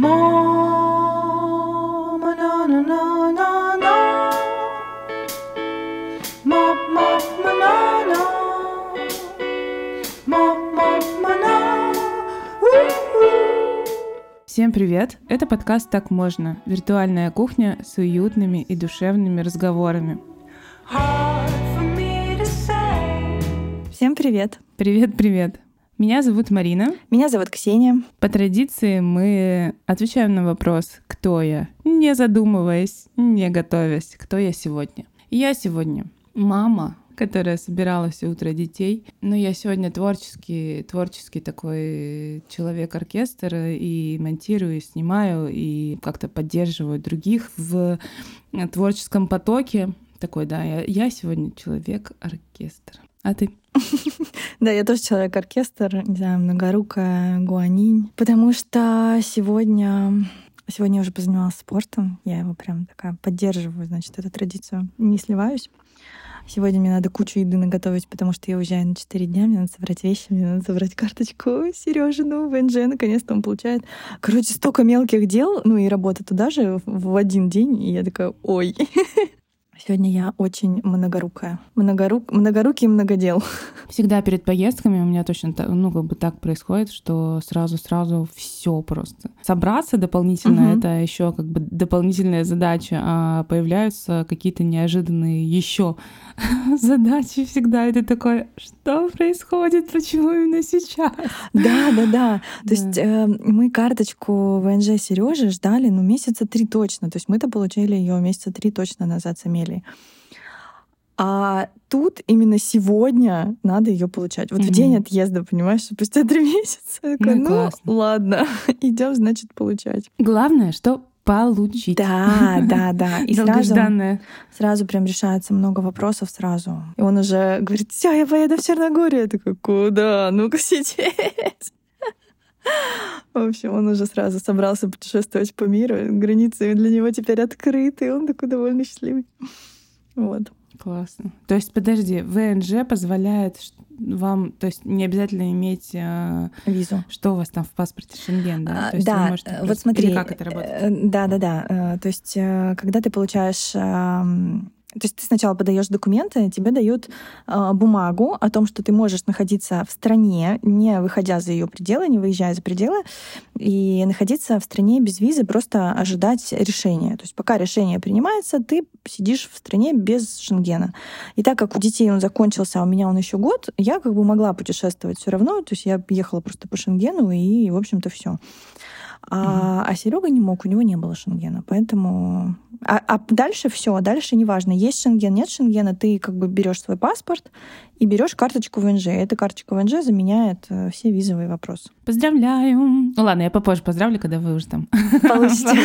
Mama, na na na na na. Mama, na na. Mama, na. Всем привет! Это подкаст «Так можно» — виртуальная кухня с уютными и душевными разговорами. Всем привет! Привет-привет! Меня зовут Марина. Меня зовут Ксения. По традиции мы отвечаем на вопрос «Кто я?», не задумываясь, не готовясь. Кто я сегодня? Я сегодня мама, которая собирала все утро детей. Но я сегодня творческий такой человек-оркестр, и монтирую, и снимаю, и как-то поддерживаю других в творческом потоке. Такой, да, я сегодня человек-оркестр. А ты? Да, я тоже человек-оркестр, не знаю, многорукая гуанинь. Потому что сегодня я уже позанималась спортом. Я его прям такая поддерживаю, значит, эту традицию. Не сливаюсь. Сегодня мне надо кучу еды наготовить, потому что я уезжаю на 4 дня, мне надо собрать вещи, мне надо собрать карточку Сережину ВНЖ, наконец-то он получает. Короче, столько мелких дел, ну и работа туда же в один день, и я такая, ой. Сегодня я очень многорукая. Многорукий многодел. Всегда перед поездками у меня точно так происходит, что сразу все просто. Собраться дополнительно — это еще как бы дополнительная задача, а появляются какие-то неожиданные еще задачи всегда. Это такое, что происходит, почему именно сейчас? Да. То есть мы карточку ВНЖ Сережи ждали, месяца 3 точно. То есть мы-то получили ее месяца 3 точно назад с Амелией. А тут именно сегодня надо ее получать. Вот в день отъезда, понимаешь, спустя 3 месяца. Я такая, ладно, идем, значит, получать. Главное, что получить. Да. И сразу прям решается много вопросов сразу. И он уже говорит, все, я поеду в Черногорию. Я такая, куда? Ну-ка сидеть. В общем, он уже сразу собрался путешествовать по миру. Границы для него теперь открыты. Он такой довольно счастливый. Вот. Классно. То есть, подожди, ВНЖ позволяет вам, то есть не обязательно иметь визу. Что у вас там в паспорте? Шенген, да? То есть да, вот смотри. Или как это работает? Да. То есть, когда ты получаешь... То есть ты сначала подаешь документы, тебе дают бумагу о том, что ты можешь находиться в стране, не выходя за ее пределы, не выезжая за пределы, и находиться в стране без визы, просто ожидать решения. То есть пока решение принимается, ты сидишь в стране без Шенгена. И так как у детей он закончился, а у меня он еще год, я как бы могла путешествовать все равно. То есть я ехала просто по Шенгену, и, в общем-то, все. А Серега не мог, у него не было Шенгена, поэтому... А дальше все, дальше неважно, есть Шенген, нет Шенгена, ты как бы берешь свой паспорт и берешь карточку ВНЖ. Эта карточка ВНЖ заменяет все визовые вопросы. Поздравляю! Ну ладно, я попозже поздравлю, когда вы уже там получите.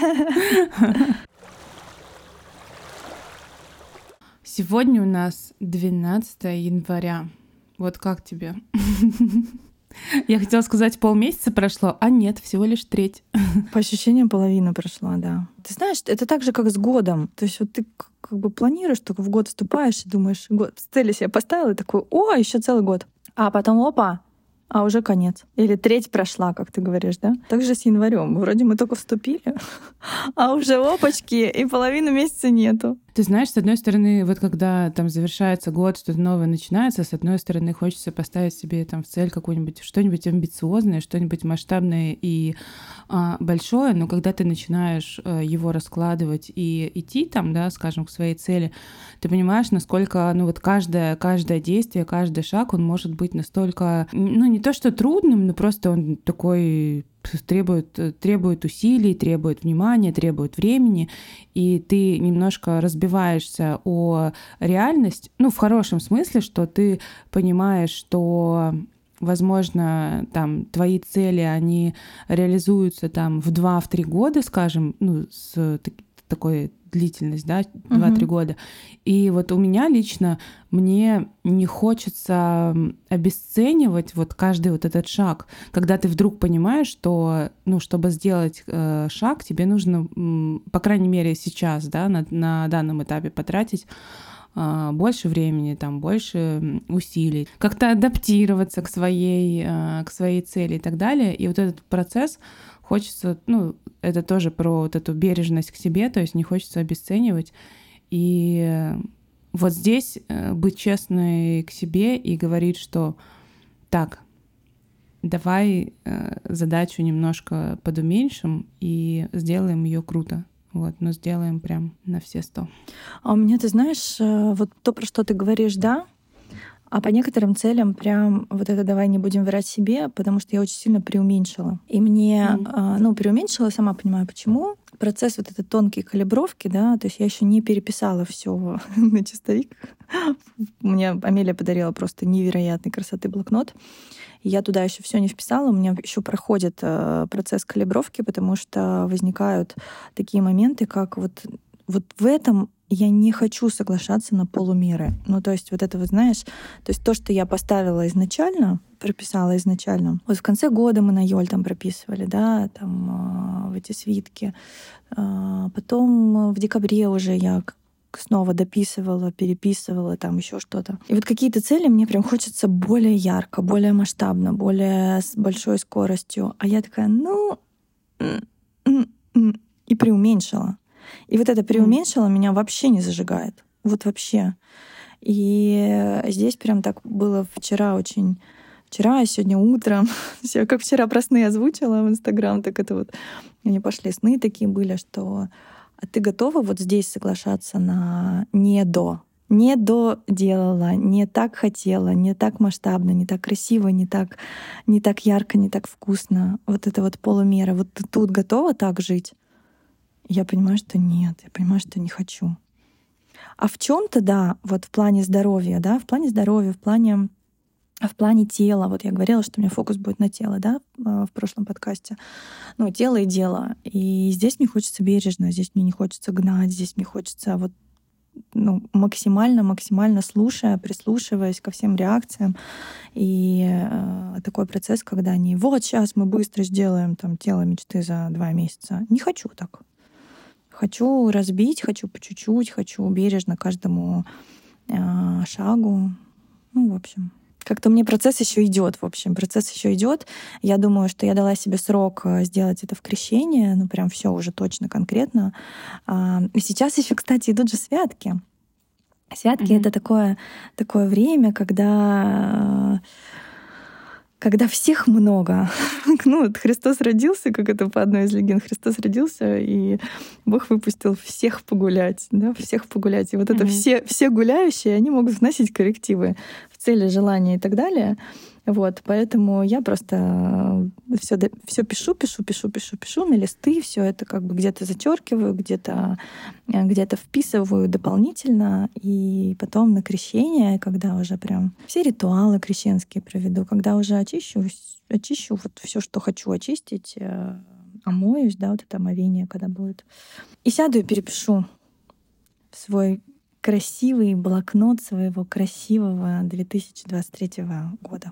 Сегодня у нас 12 января. Вот как тебе? Я хотела сказать, полмесяца прошло, а нет, всего лишь треть. По ощущениям, половина прошла, да. Ты знаешь, это так же, как с годом. То есть вот ты как бы планируешь, только в год вступаешь и думаешь, год, цель себе поставила, и такой, еще целый год. А потом опа, а уже конец. Или треть прошла, как ты говоришь, да? Так же с январем. Вроде мы только вступили, а уже опачки, и половины месяца нету. Ты знаешь, с одной стороны, вот когда там завершается год, что-то новое начинается, с одной стороны, хочется поставить себе там в цель какую-нибудь, что-нибудь амбициозное, что-нибудь масштабное и большое, но когда ты начинаешь его раскладывать и идти там, да, скажем, к своей цели, ты понимаешь, насколько, каждое действие, каждый шаг, он может быть настолько, не то что трудным, но просто он такой требует усилий, требует внимания, требует времени, и ты немножко разбиваешься о реальность, в хорошем смысле, что ты понимаешь, что, возможно, там твои цели, они реализуются там в 2-3 года, скажем, с такой длительность, да, 2-3 года. И вот у меня лично, мне не хочется обесценивать вот каждый вот этот шаг, когда ты вдруг понимаешь, что, чтобы сделать шаг, тебе нужно, по крайней мере, сейчас, да, на данном этапе потратить больше времени, там, больше усилий, как-то адаптироваться к своей цели и так далее. И вот этот процесс хочется, это тоже про вот эту бережность к себе, то есть не хочется обесценивать. И вот здесь быть честной к себе и говорить, что так, давай задачу немножко подуменьшим и сделаем ее круто. Вот, но сделаем прям на все 100. А у меня, ты знаешь, вот то, про что ты говоришь, да, а по некоторым целям прям вот это давай не будем врать себе, потому что я очень сильно преуменьшила. И мне, преуменьшила, сама понимаю, почему. Процесс вот этой тонкой калибровки, да, то есть я еще не переписала все на чистовик. Мне Амелия подарила просто невероятной красоты блокнот. Я туда еще все не вписала, у меня еще проходит процесс калибровки, потому что возникают такие моменты, как вот в этом я не хочу соглашаться на полумеры. Ну, то есть вот это, вот знаешь, то есть то, что я поставила изначально, прописала изначально. Вот в конце года мы на Йоль там прописывали, да, там в эти свитки. Потом в декабре уже я снова дописывала, переписывала, там еще что-то. И вот какие-то цели мне прям хочется более ярко, более масштабно, более с большой скоростью. А я такая, и преуменьшила. И вот это преуменьшило меня вообще не зажигает. Вот вообще. И здесь прям так было вчера, сегодня утром. Я как вчера про сны озвучила в Инстаграм, так это вот они пошли. Сны такие были, что а ты готова вот здесь соглашаться на не доделала, не так хотела, не так масштабно, не так красиво, не так ярко, не так вкусно. Вот это вот полумера. Вот ты тут готова так жить? Я понимаю, что нет, я понимаю, что не хочу. А в чем-то, да, вот в плане здоровья, в плане тела. Вот я говорила, что у меня фокус будет на тело, да, в прошлом подкасте. Тело и дело. И здесь мне хочется бережно, здесь мне не хочется гнать, здесь мне хочется вот максимально слушая, прислушиваясь ко всем реакциям. И такой процесс, когда не вот сейчас мы быстро сделаем там тело мечты за 2 месяца. Не хочу так. Хочу разбить, хочу по чуть-чуть, хочу бережно каждому шагу. В общем. Как-то мне процесс еще идет. Я думаю, что я дала себе срок сделать это в крещение, прям все уже точно, конкретно. И сейчас еще, кстати, идут же святки. Святки это такое время, когда всех много. Христос родился, как это по одной из легенд, Христос родился, и Бог выпустил всех погулять, да, всех погулять. И вот это все гуляющие, они могут вносить коррективы в цели, желания и так далее. Вот, поэтому я просто все пишу на листы, все это как бы где-то зачеркиваю, где-то вписываю дополнительно, и потом на крещение, когда уже прям все ритуалы крещенские проведу, когда уже очищу вот все, что хочу очистить, омоюсь, да, вот это омовение, когда будет. И сяду и перепишу в свой красивый блокнот своего красивого 2023 года.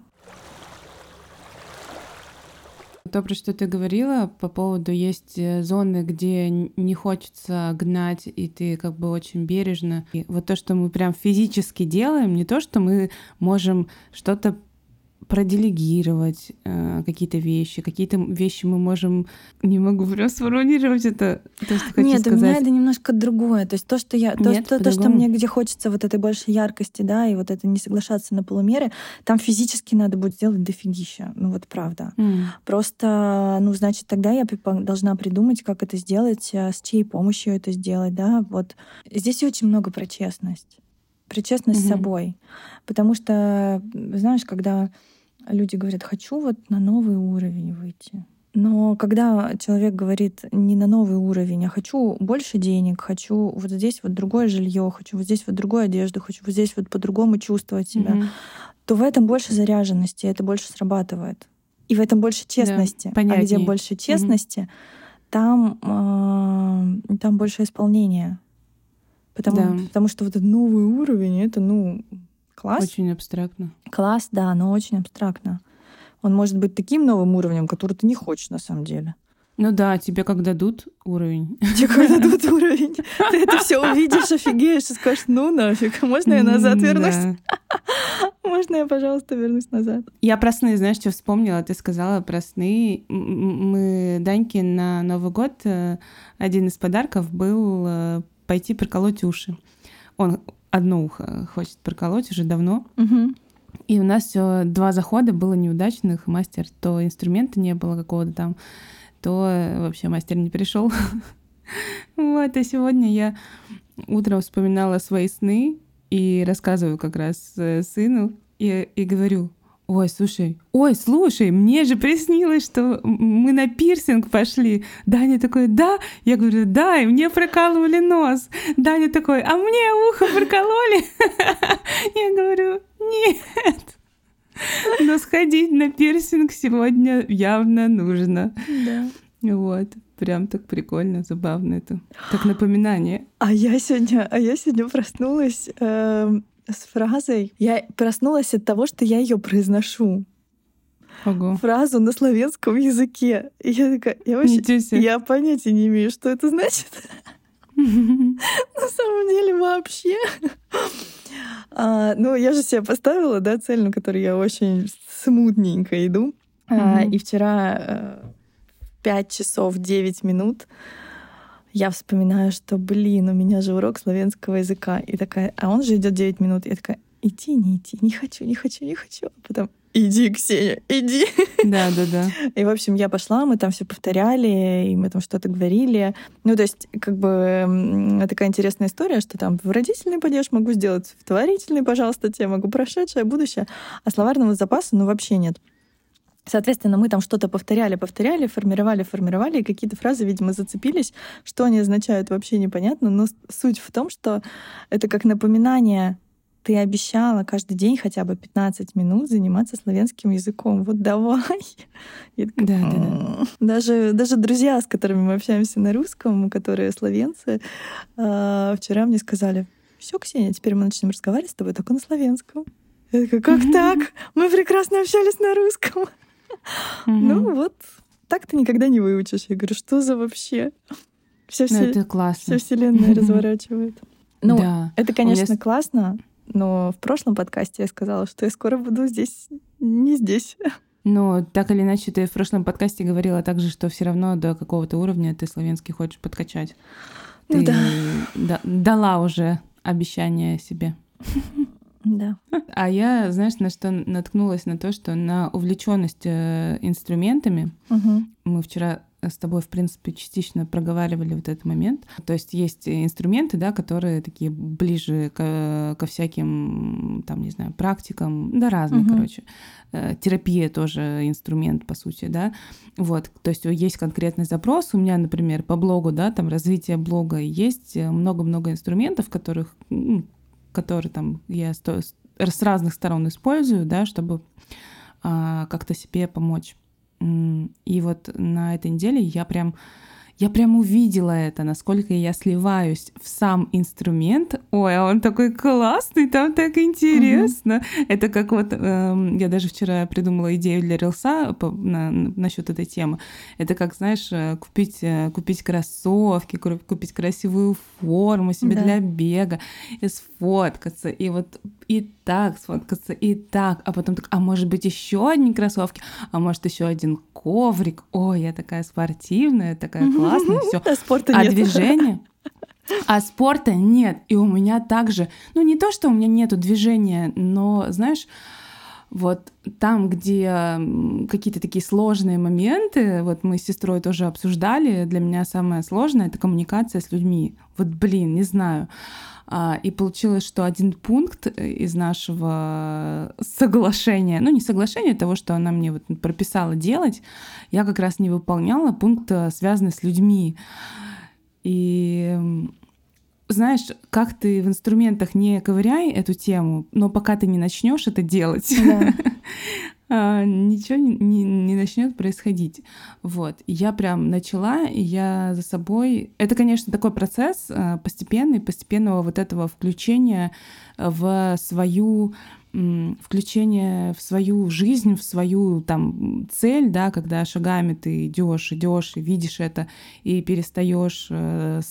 То, про что ты говорила по поводу есть зоны, где не хочется гнать, и ты как бы очень бережно. И вот то, что мы прям физически делаем, не то, что мы можем что-то проделегировать, какие-то вещи мы можем... Не могу прям сформулировать это, то, что хочу сказать. Нет, у меня это немножко другое. То есть то, что что мне где хочется вот этой большей яркости, да, и вот это не соглашаться на полумеры, там физически надо будет сделать дофигища. Правда. Просто, значит, тогда я должна придумать, как это сделать, с чьей помощью это сделать, да. Вот здесь очень много про честность. Про честность с собой. Потому что, знаешь, когда люди говорят, хочу вот на новый уровень выйти. Но когда человек говорит не на новый уровень, а хочу больше денег, хочу вот здесь вот другое жилье, хочу вот здесь вот другую одежду, хочу вот здесь вот по-другому чувствовать себя, то в этом больше заряженности, это больше срабатывает. И в этом больше честности. Да, а где больше честности, там больше исполнения. Потому что вот этот новый уровень, это, класс. Очень абстрактно. Класс, да, но очень абстрактно. Он может быть таким новым уровнем, который ты не хочешь на самом деле. Тебе как дадут уровень. Тебе как дадут уровень. Ты это все увидишь, офигеешь и скажешь, нафиг, можно я назад вернусь? Можно я, пожалуйста, вернусь назад? Я про сны, знаешь, что вспомнила? Ты сказала про сны. Мы Даньке на Новый год один из подарков был пойти проколоть уши. Он одно ухо хочет проколоть уже давно. Угу. И у нас все 2 захода было неудачных. Мастер то инструмента не было какого-то там, то вообще мастер не пришел. Вот, а сегодня я утром вспоминала свои сны и рассказываю как раз сыну и говорю: ой, слушай, мне же приснилось, что мы на пирсинг пошли. Даня такой: да? Я говорю: да, и мне прокалывали нос. Даня такой: а мне ухо прокололи? Я говорю: нет. Но сходить на пирсинг сегодня явно нужно. Да. Вот. Прям так прикольно, забавно это. Как напоминание. А я сегодня проснулась с фразой. Я проснулась от того, что я ее произношу. Ого. Фразу на славянском языке. И я такая, я понятия не имею, что это значит. На самом деле вообще. Ну, я же себе поставила, да, цель, на которую я очень смутненько иду. И вчера 5 часов 9 минут я вспоминаю, что, у меня же урок славянского языка. И такая, а он же идет 9 минут. Я такая: идти, не хочу. А потом: иди, Ксения, иди. Да. И, в общем, я пошла, мы там все повторяли, и мы там что-то говорили. Ну, то есть, как бы, такая интересная история, что там в родительный пойдешь, могу сделать в творительный, пожалуйста, тебе могу прошедшее, будущее. А словарного запаса, вообще нет. Соответственно, мы там что-то повторяли, формировали, и какие-то фразы, видимо, зацепились. Что они означают, вообще непонятно. Но суть в том, что это как напоминание: ты обещала каждый день хотя бы 15 минут заниматься славянским языком. Вот давай. Да. Даже друзья, с которыми мы общаемся на русском, которые славянцы, вчера мне сказали: все, Ксения, теперь мы начнем разговаривать с тобой только на славянском. Я такая: как так? Мы прекрасно общались на русском. Ну вот, так ты никогда не выучишь. Я говорю: что за вообще? Это классно. Вся вселенная разворачивает. Ну, да. Это, конечно, классно, но в прошлом подкасте я сказала, что я скоро буду не здесь. Но так или иначе, ты в прошлом подкасте говорила также, что все равно до какого-то уровня ты славянский хочешь подкачать. Ну, ты дала уже обещание себе. Да. А я, знаешь, на что наткнулась? На то, что на увлеченность инструментами. Мы вчера с тобой, в принципе, частично проговаривали вот этот момент. То есть есть инструменты, да, которые такие ближе ко всяким, там, не знаю, практикам, да, разные, короче. Терапия тоже инструмент, по сути, да. Вот, то есть есть конкретный запрос. У меня, например, по блогу, да, там развитие блога, есть много-много инструментов, которые там я с разных сторон использую, да, чтобы как-то себе помочь. И вот на этой неделе я прям увидела это, насколько я сливаюсь в сам инструмент. Ой, а он такой классный, там так интересно. Это как вот, я даже вчера придумала идею для рилса насчет этой темы. Это как, знаешь, купить кроссовки, купить красивую форму себе для бега, и сфоткаться, и вот и так сфоткаться, и так, а потом так, а может быть еще одни кроссовки, а может еще один коврик. Ой, я такая спортивная, такая классная, все. А спорта нет. А движение? А спорта нет. И у меня также, не то, что у меня нету движения, но, знаешь, вот там, где какие-то такие сложные моменты, вот мы с сестрой тоже обсуждали, для меня самое сложное — это коммуникация с людьми. Вот, не знаю. И получилось, что один пункт из нашего соглашения, не соглашения, того, что она мне вот прописала делать, я как раз не выполняла, пункт, связанный с людьми. И знаешь, как ты в инструментах не ковыряй эту тему, но пока ты не начнешь это делать, ничего не начнет происходить. Вот. И я прям начала, и я за собой... Это, конечно, такой процесс постепенного вот этого включения в свою жизнь, в свою там цель, да, когда шагами ты идешь и видишь это, и перестаешь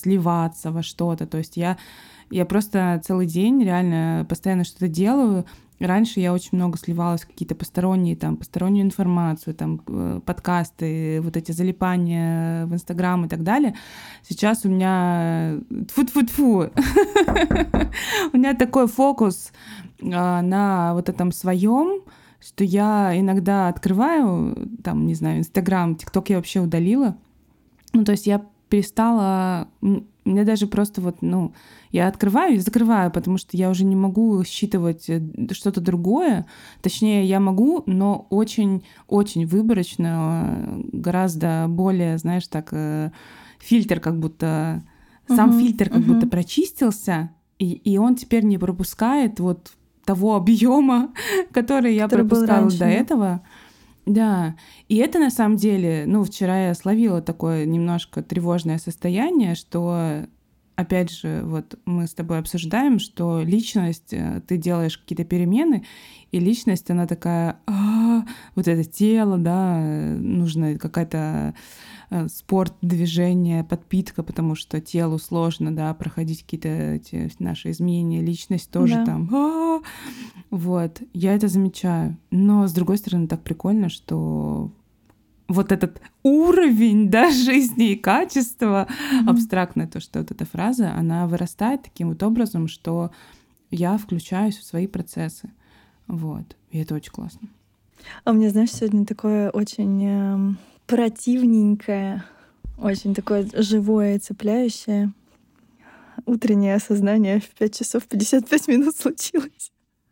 сливаться во что-то. То есть я просто целый день реально постоянно что-то делаю, раньше я очень много сливалась в какие-то постороннюю информацию, там, подкасты, вот эти залипания в Инстаграм и так далее. Сейчас у меня тьфу-тьфу-тьфу. У меня такой фокус на вот этом своем, что я иногда открываю, там, не знаю, Инстаграм, ТикТок я вообще удалила. Ну, то есть я перестала... Мне даже просто вот, я открываю и закрываю, потому что я уже не могу считывать что-то другое. Точнее, я могу, но очень-очень выборочно, гораздо более, знаешь, так, фильтр как будто... Сам фильтр как будто прочистился, и он теперь не пропускает вот того объема, который я пропускала раньше, до этого. Да, и это на самом деле, вчера я словила такое немножко тревожное состояние, что, опять же, вот мы с тобой обсуждаем, что личность, ты делаешь какие-то перемены, и личность, она такая, вот это тело, да, нужно какая-то спорт, движение, подпитка, потому что телу сложно, да, проходить какие-то эти наши изменения, личность тоже там. Вот, я это замечаю. Но, с другой стороны, так прикольно, что вот этот уровень, да, жизни и качества, абстрактное то, что вот эта фраза, она вырастает таким вот образом, что я включаюсь в свои процессы. Вот, и это очень классно. А у меня, знаешь, сегодня такое очень противненькое, очень такое живое и цепляющее утреннее осознание в 5 часов 55 минут случилось.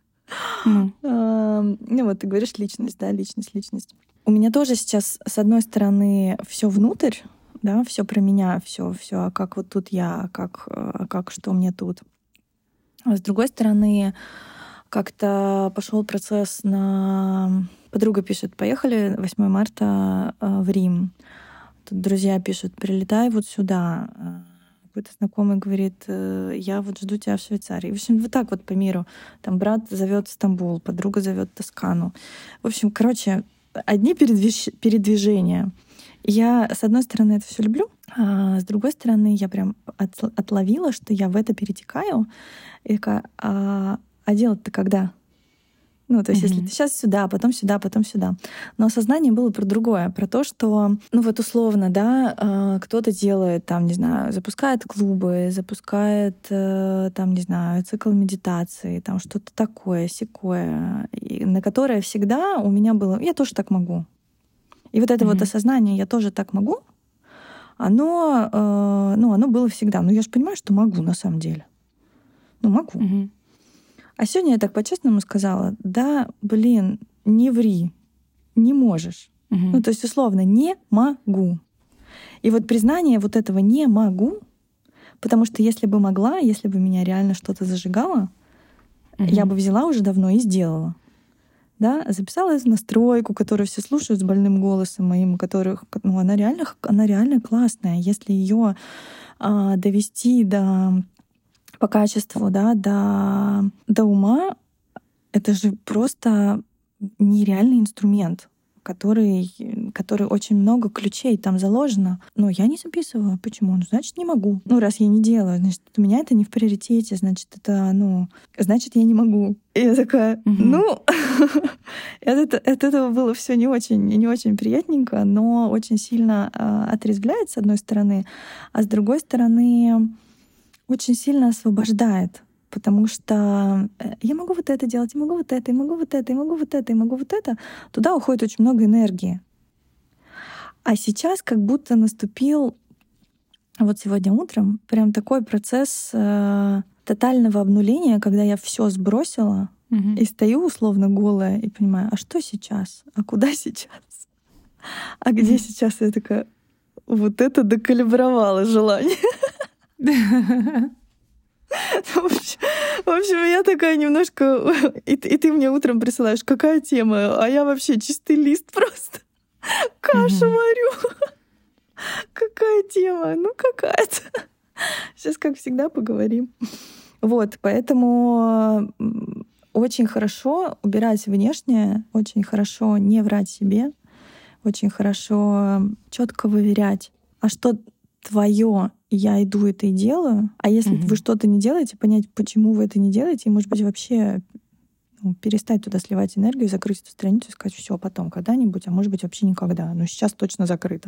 Вот ты говоришь личность, да, личность. У меня тоже сейчас, с одной стороны, все внутрь, да, все про меня, все, а как вот тут я, как что мне тут. А с другой стороны, как-то пошел процесс Подруга пишет, поехали 8 марта в Рим. Тут друзья пишут, прилетай вот сюда. Какой-то знакомый говорит, я вот жду тебя в Швейцарии. В общем, вот так вот по миру. Там брат зовет Стамбул, подруга зовет Тоскану. В общем, одни передвижения. Я, с одной стороны, это все люблю, а с другой стороны, я прям отловила, что я в это перетекаю. И такая, а делать-то когда? То есть, если ты сейчас сюда, потом сюда, потом сюда. Но осознание было про другое, про то, что, вот условно, да, кто-то делает, там, не знаю, запускает клубы, запускает, там, не знаю, цикл медитации, там что-то такое, сякое, на которое всегда у меня было, я тоже так могу. И вот это вот осознание, я тоже так могу, оно было всегда. Но я же понимаю, что могу на самом деле. Могу. А сегодня я так по-честному сказала, да, не ври, не можешь. То есть, условно, не могу. И вот признание вот этого «не могу», потому что если бы могла, если бы меня реально что-то зажигало, я бы взяла уже давно и сделала. Да, записала эту настройку, которую все слушают с больным голосом моим, у которых, она реально классная. Если ее довести по качеству, да, до ума, это же просто нереальный инструмент, который очень много ключей там заложено. Но я не записываю. Почему? Значит, не могу. Раз я не делаю, значит, у меня это не в приоритете, значит, значит, я не могу. И я такая, от этого было все не очень приятненько, но очень сильно отрезвляет, с одной стороны, а с другой стороны, очень сильно освобождает, потому что я могу вот это делать, я могу вот это, я могу вот это, я могу вот это, я могу вот это. Туда уходит очень много энергии. А сейчас как будто наступил вот сегодня утром прям такой процесс тотального обнуления, когда я все сбросила и стою условно голая и понимаю, а что сейчас? А куда сейчас? А где сейчас? Я такая, вот это докалибровало желание. В общем, я такая немножко... И ты мне утром присылаешь, какая тема? А я вообще чистый лист просто. Кашу варю. Какая тема? Какая-то. Сейчас, как всегда, поговорим. Вот, поэтому очень хорошо убирать внешнее, очень хорошо не врать себе, очень хорошо четко выверять, а что твое, я иду это и делаю. А если вы что-то не делаете, понять, почему вы это не делаете, и, может быть, вообще перестать туда сливать энергию, закрыть эту страницу и сказать, все, потом, когда-нибудь, а может быть, вообще никогда. Но сейчас точно закрыто.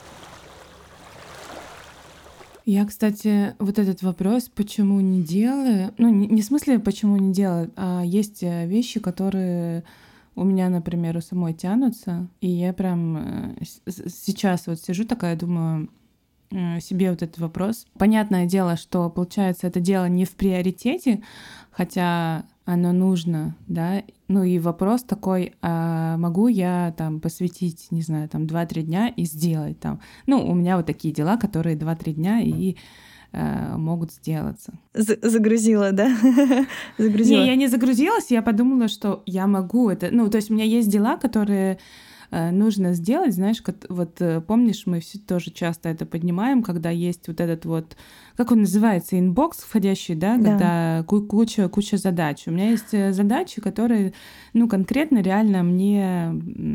Я, кстати, вот этот вопрос, почему не делаю, ну, не в смысле, почему не делаю, а есть вещи, которые у меня, например, у самой тянутся, и я прям сейчас вот сижу такая, думаю себе вот этот вопрос. Понятное дело, что, получается, это дело не в приоритете, хотя оно нужно, да, ну и вопрос такой, а могу я там посвятить, не знаю, там 2-3 дня и сделать там. Ну, у меня вот такие дела, которые 2-3 дня и могут сделаться. Загрузила, да? Загрузила. Не, я не загрузилась, я подумала, что я могу это. Ну, то есть у меня есть дела, которые нужно сделать, знаешь, вот помнишь, мы все тоже часто это поднимаем, когда есть вот этот вот, как он называется, инбокс входящий, да, когда куча задач. У меня есть задачи, которые, ну, конкретно реально мне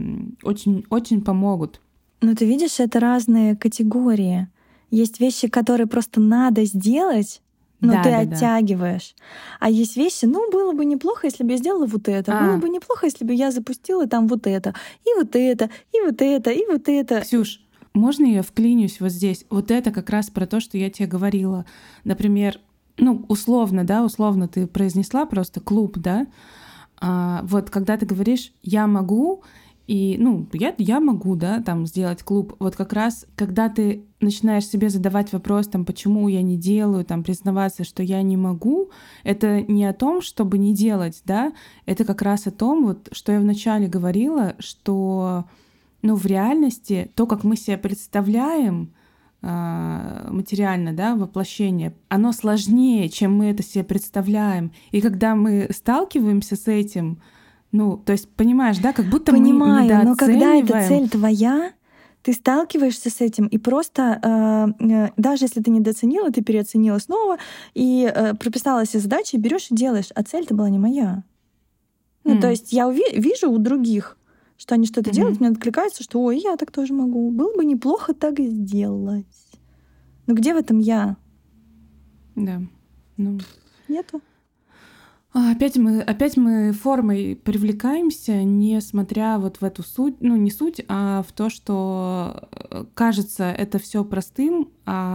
очень помогут. Но ты видишь, это разные категории. Есть вещи, которые просто надо сделать, но ты оттягиваешь. А есть вещи, ну, было бы неплохо, если бы я сделала вот это. Было бы неплохо, если бы я запустила там вот это, и вот это, и вот это, и вот это. Ксюш, можно я вклинюсь вот здесь? Вот это как раз про то, что я тебе говорила. Например, ну, условно ты произнесла просто клуб, да? Вот когда ты говоришь «я могу», и, ну, я могу, да, там, сделать клуб. Вот как раз, когда ты начинаешь себе задавать вопрос, там, почему я не делаю, там, признаваться, что я не могу, это не о том, чтобы не делать, да, это как раз о том, вот, что я вначале говорила, что, ну, в реальности то, как мы себе представляем материально, да, воплощение, оно сложнее, чем мы это себе представляем. И когда мы сталкиваемся с этим, ну, то есть, понимаешь, да, как будто мы недооцениваем. Но когда эта цель твоя, ты сталкиваешься с этим, и просто даже если ты недооценила, ты переоценила снова, и прописала себе задачи, берешь и делаешь. А цель-то была не моя. Ну, то есть я вижу у других, что они что-то делают, мне откликается, что «Ой, я так тоже могу. Было бы неплохо так и сделать». Но где в этом я? Да. Ну. Нету. Опять мы формой привлекаемся, несмотря вот в эту суть, ну не суть, а в то, что кажется это все простым,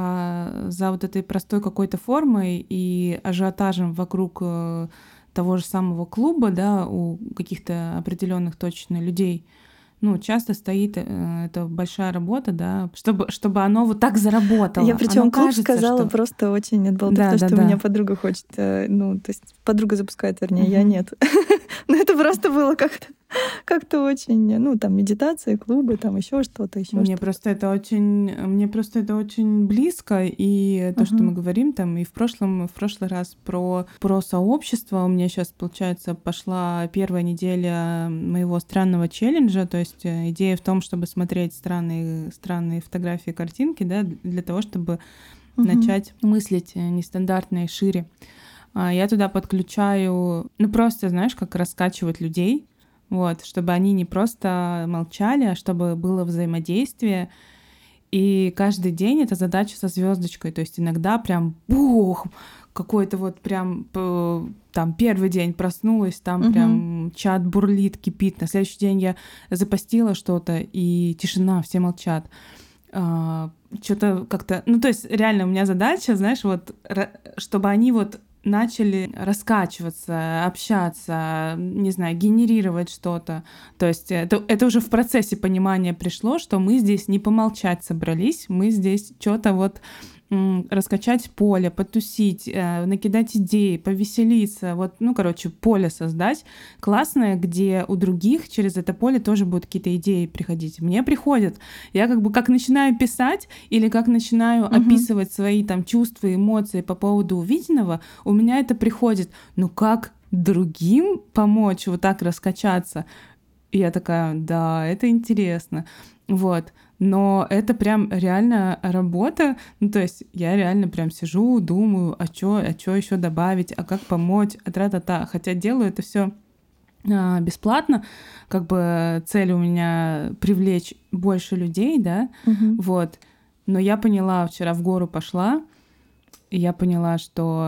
а за вот этой простой какой-то формой и ажиотажем вокруг того же самого клуба, да, у каких-то определенных точно людей, ну, часто стоит это большая работа, да, чтобы оно вот так заработало. Я причем клуб сказала просто очень от балды, что у меня подруга хочет, ну, то есть подруга запускает, вернее, я нет. Но это просто было как-то очень, ну, там, медитация, клубы, там еще что-то, еще мне просто это очень близко, и то, что мы говорим там, и в прошлый раз про сообщество, у меня сейчас, получается, пошла первая неделя моего странного челленджа, то есть идея в том, чтобы смотреть странные фотографии, картинки, да, для того, чтобы начать мыслить нестандартно и шире. Я туда подключаю, ну, просто, знаешь, как раскачивать людей, вот, чтобы они не просто молчали, а чтобы было взаимодействие. И каждый день это задача со звездочкой. То есть иногда прям бух, какой-то вот прям там первый день проснулась, там прям чат бурлит, кипит. На следующий день я запостила что-то, и тишина, все молчат. Что-то как-то... Ну, то есть реально у меня задача, знаешь, вот, чтобы они вот начали раскачиваться, общаться, не знаю, генерировать что-то. То есть это уже в процессе понимания пришло, что мы здесь не помолчать собрались, мы здесь что-то вот раскачать поле, потусить, накидать идеи, повеселиться, вот, ну, короче, поле создать классное, где у других через это поле тоже будут какие-то идеи приходить. Мне приходят. Я как начинаю писать или как начинаю описывать свои там чувства, эмоции по поводу увиденного, у меня это приходит. Ну, как другим помочь вот так раскачаться? И я такая, да, это интересно. Вот. Но это прям реально работа. Ну, то есть я реально прям сижу, думаю, а что еще добавить, а как помочь, а тра-та-та. Хотя делаю это все бесплатно. Как бы цель у меня привлечь больше людей, да, вот. Но я поняла, вчера в гору пошла, и я поняла, что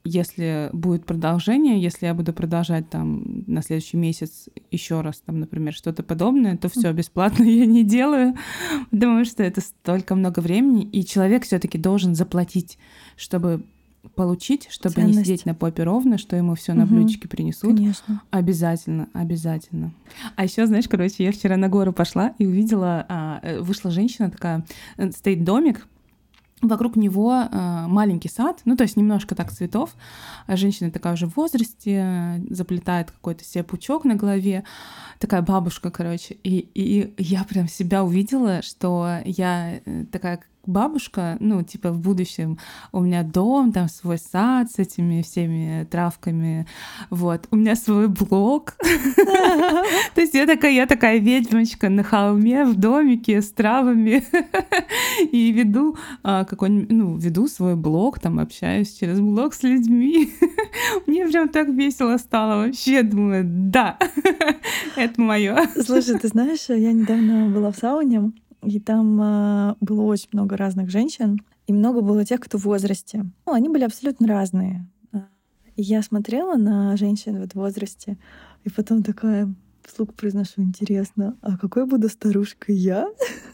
если будет продолжение, если я буду продолжать там на следующий месяц еще раз там, например, что-то подобное, то все бесплатно я не делаю, потому что это столько много времени, и человек все-таки должен заплатить, чтобы получить, чтобы Ценность. не сидеть на попе ровно, что ему все на блюдечке принесут. Конечно. Обязательно, обязательно. А еще, знаешь, короче, я вчера на гору пошла и увидела, вышла женщина такая, стоит домик, вокруг него маленький сад, ну, то есть немножко так цветов. Женщина такая уже в возрасте, заплетает какой-то себе пучок на голове. Такая бабушка, короче. И я прям себя увидела, что я такая бабушка, ну, типа в будущем у меня дом, там свой сад с этими всеми травками, вот, у меня свой блог. То есть я такая ведьмочка на холме в домике с травами и веду веду свой блог, там общаюсь через блог с людьми. Мне прям так весело стало вообще, думаю, да, это мое. Слушай, ты знаешь, я недавно была в сауне, и там было очень много разных женщин, и много было тех, кто в возрасте. Ну, они были абсолютно разные. И я смотрела на женщин в возрасте, и потом такая вслух произношу: интересно, а какой буду старушкой я?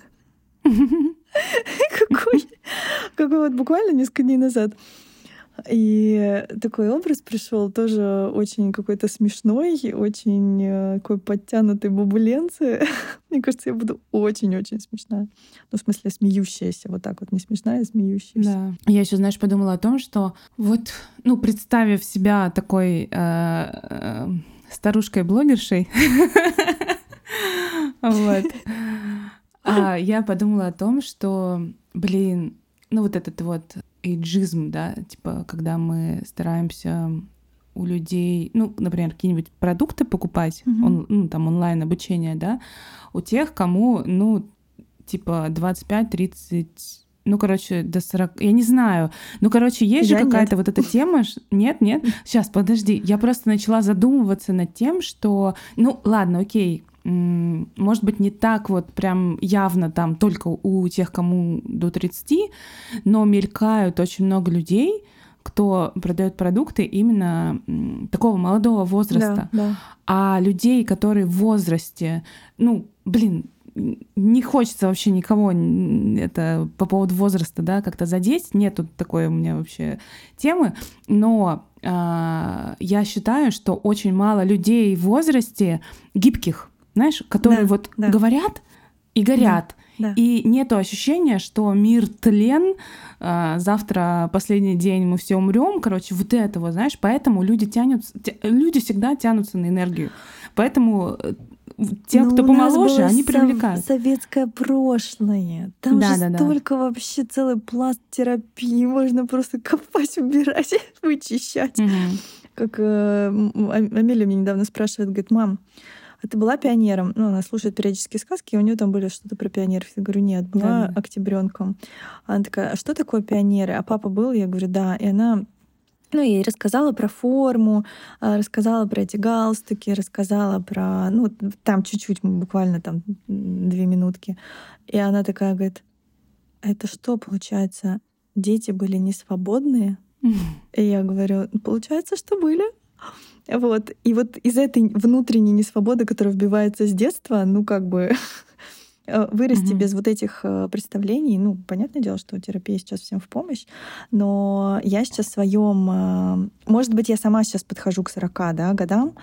Какой вот буквально несколько дней назад. И такой образ пришел тоже очень какой-то смешной, очень такой подтянутый бабуленцы. Мне кажется, я буду очень-очень смешная. Ну, в смысле, смеющаяся. Вот так вот, не смешная, а смеющаяся. Да. Я еще, знаешь, подумала о том, что вот, ну, представив себя такой старушкой-блогершей, вот, я подумала о том, что, блин, ну вот этот вот эйджизм, да, типа, когда мы стараемся у людей, ну, например, какие-нибудь продукты покупать, там онлайн-обучение, да, у тех, кому, ну, типа 25-30, ну, короче, до 40, я не знаю. Ну, короче, есть же какая-то вот эта тема. Нет? Сейчас, подожди. Я просто начала задумываться над тем, что, ну, ладно, окей, может быть, не так вот прям явно там только у тех, кому до 30, но мелькают очень много людей, кто продает продукты именно такого молодого возраста. Да. А людей, которые в возрасте, ну, блин, не хочется вообще никого это по поводу возраста, да, как-то задеть. Нету такой у меня вообще темы. Но я считаю, что очень мало людей в возрасте гибких, знаешь, которые говорят и горят. Да. И нету ощущения, что мир тлен, завтра последний день, мы все умрем. Короче, вот этого, знаешь, поэтому люди всегда тянутся на энергию. Поэтому те, кто помоложе, они привлекают. Советское прошлое. Там же столько вообще целый пласт терапии. Можно просто копать, убирать, вычищать. Как Амелия мне недавно спрашивает, говорит: мам, а ты была пионером? Ну, она слушает периодически сказки, и у нее там были что-то про пионеров. Я говорю: нет, была октябренком. Она такая: а что такое пионеры? А папа был? Я говорю: да. И она, ну, я ей рассказала про форму, рассказала про эти галстуки, рассказала про... Ну, там чуть-чуть, буквально там 2 минутки. И она такая говорит: это что, получается, дети были не свободные? И я говорю: получается, что были. Вот. И вот из этой внутренней несвободы, которая вбивается с детства, ну, как бы вырасти без вот этих представлений. Ну, понятное дело, что терапия сейчас всем в помощь, но я сейчас в своем... Может быть, я сама сейчас подхожу к 40 годам,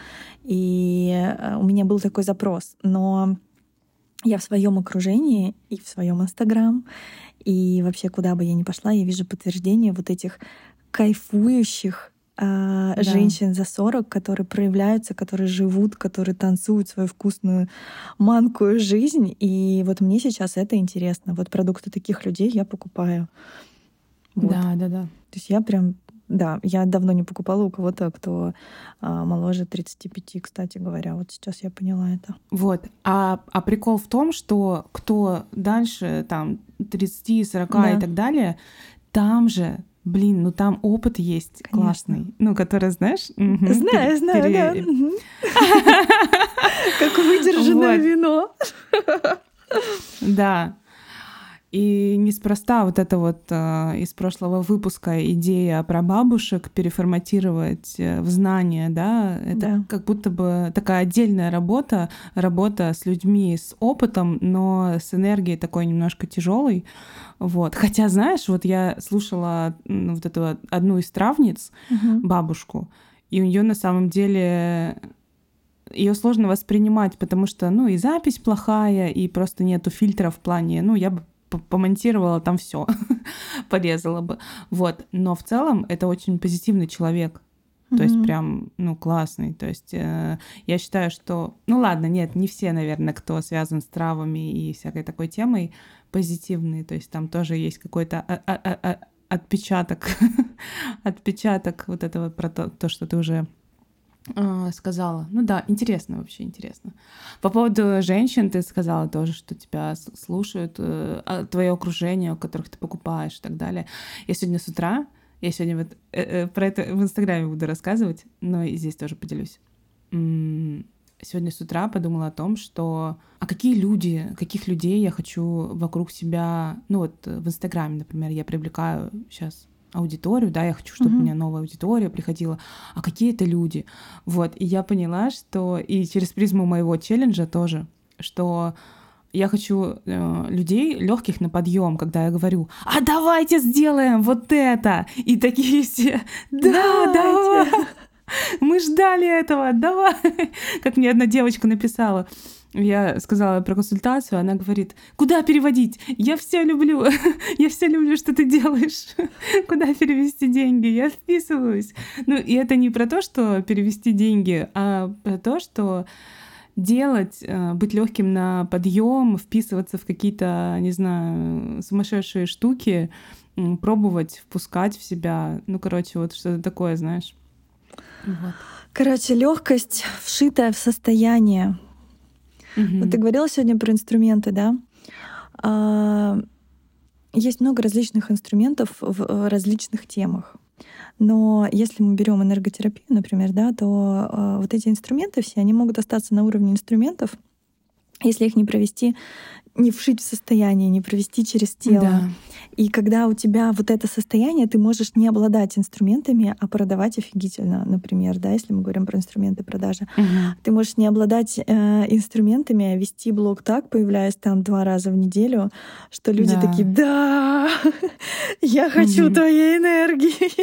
и у меня был такой запрос, но я в своем окружении и в своем Инстаграм, и вообще куда бы я ни пошла, я вижу подтверждение вот этих кайфующих женщин за 40, которые проявляются, которые живут, которые танцуют свою вкусную манкую жизнь. И вот мне сейчас это интересно. Вот продукты таких людей я покупаю. Вот. Да. То есть я прям... Да, я давно не покупала у кого-то, кто моложе 35, кстати говоря. Вот сейчас я поняла это. Вот. А прикол в том, что кто дальше, там, 30, 40 и так далее, там же... Блин, ну там опыт есть. Конечно. Классный. Ну, который, знаешь... Знаю, да. Как выдержанное вино. Да. И неспроста вот эта вот из прошлого выпуска идея про бабушек переформатировать в знания, да, это как будто бы такая отдельная работа с людьми с опытом, но с энергией такой немножко тяжелой. Вот. Хотя, знаешь, вот я слушала вот эту вот одну из травниц, бабушку, и у нее на самом деле ее сложно воспринимать, потому что, и запись плохая, и просто нету фильтра в плане, я бы помонтировала там все, порезала бы. Вот. Но в целом это очень позитивный человек. То есть прям, классный. То есть я считаю, что... ладно, нет, не все, наверное, кто связан с травами и всякой такой темой, позитивные. То есть там тоже есть какой-то отпечаток вот этого про то, что ты уже сказала. Да, интересно вообще, интересно. По поводу женщин ты сказала тоже, что тебя слушают, твое окружение, у которых ты покупаешь и так далее. Я сегодня вот про это в Инстаграме буду рассказывать, но и здесь тоже поделюсь. Сегодня с утра подумала о том, что каких людей я хочу вокруг себя, вот в Инстаграме, например, я привлекаю сейчас аудиторию, да, я хочу, чтобы у меня новая аудитория приходила, а какие это люди? Вот, и я поняла, что и через призму моего челленджа тоже, что я хочу людей легких на подъем, когда я говорю: а давайте сделаем вот это! И такие все: да, мы ждали этого, давай! Как мне одна девочка написала. Я сказала про консультацию, она говорит: куда переводить? Я все люблю, что ты делаешь. Куда перевести деньги? Я вписываюсь. И это не про то, что перевести деньги, а про то, что делать, быть легким на подъем, вписываться в какие-то, не знаю, сумасшедшие штуки, пробовать, впускать в себя. Вот что-то такое, знаешь. Вот. Легкость, вшитая в состояние. Вот ты говорила сегодня про инструменты, да? Есть много различных инструментов в различных темах. Но если мы берем энерготерапию, например, да, то вот эти инструменты все, они могут остаться на уровне инструментов, если их не провести, не вшить в состояние, не провести через тело. Да. И когда у тебя вот это состояние, ты можешь не обладать инструментами, а продавать офигительно, например, да, если мы говорим про инструменты продажи. Ты можешь не обладать инструментами, а вести блог так, появляясь там 2 раза в неделю, что люди такие: да, я хочу твоей энергии.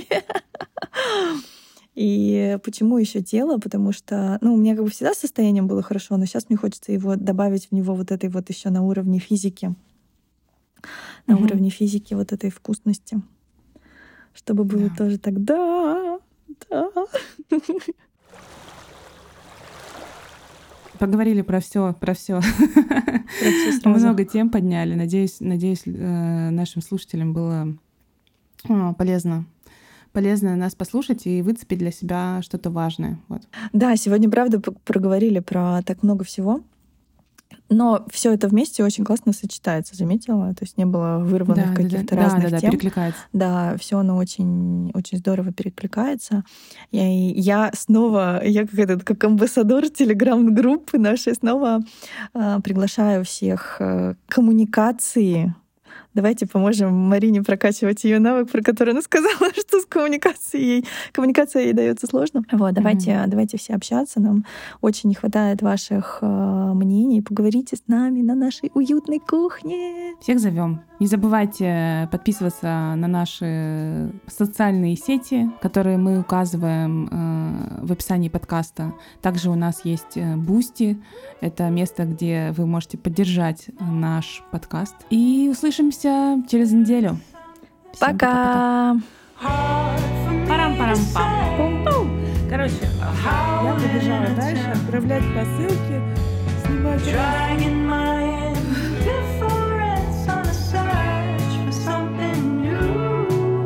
И почему еще тело? Потому что, у меня всегда с состоянием было хорошо, но сейчас мне хочется его добавить в него вот этой вот еще на уровне физики. На уровне физики вот этой вкусности. Чтобы было тоже так: да. Поговорили про все. Много тем подняли. Надеюсь, нашим слушателям было полезно нас послушать и выцепить для себя что-то важное. Вот. Да, сегодня, правда, проговорили про так много всего. Но все это вместе очень классно сочетается, заметила? То есть не было вырванных каких-то разных тем. Перекликается. Да, все оно очень, очень здорово перекликается. Я как амбассадор телеграм-группы нашей снова приглашаю всех к коммуникации. Давайте поможем Марине прокачивать ее навык, про который она сказала, что с коммуникация ей дается сложно. Вот, давайте все общаться. Нам очень не хватает ваших мнений. Поговорите с нами на нашей уютной кухне. Всех зовем. Не забывайте подписываться на наши социальные сети, которые мы указываем в описании подкаста. Также у нас есть Boosty. Это место, где вы можете поддержать наш подкаст. И услышимся через неделю. Всем Пока! Парам-парам-пам. Короче, я побежала дальше отправлять посылки, снимать